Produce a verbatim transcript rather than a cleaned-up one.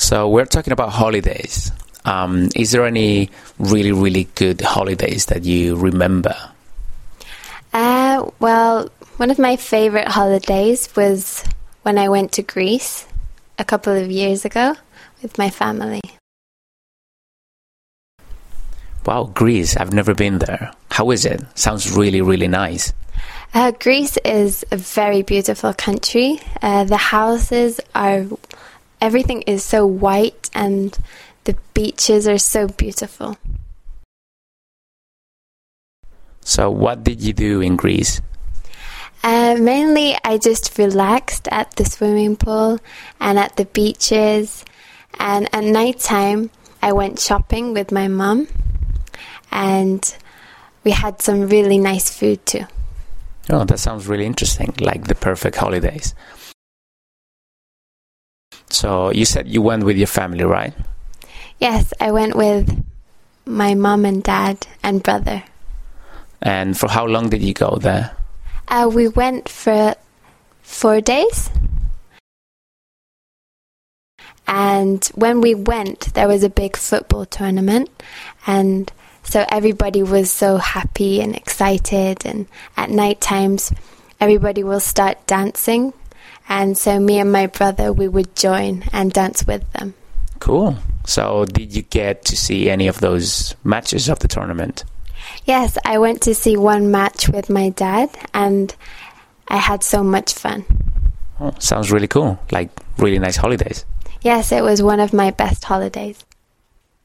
So we're talking about holidays. Um, is there any really, really good holidays that you remember? Uh, well, one of my favorite holidays was when I went to Greece a couple of years ago with my family. Wow, Greece. I've never been there. How is it? Sounds really, really nice. Uh, Greece is a very beautiful country. Uh, the houses are... Everything is so white and the beaches are so beautiful. So what did you do in Greece? Uh, mainly I just relaxed at the swimming pool and at the beaches. And at night time I went shopping with my mum. And we had some really nice food too. Oh, that sounds really interesting, like the perfect holidays. So you said you went with your family, right? Yes, I went with my mum and dad and brother. And for how long did you go there? Uh, we went for four days. And when we went, there was a big football tournament. And so everybody was so happy and excited. And at night times, everybody will start dancing. And so me and my brother, we would join and dance with them. Cool. So did you get to see any of those matches of the tournament? Yes, I went to see one match with my dad and I had so much fun. Oh, sounds really cool. Like really nice holidays. Yes, it was one of my best holidays.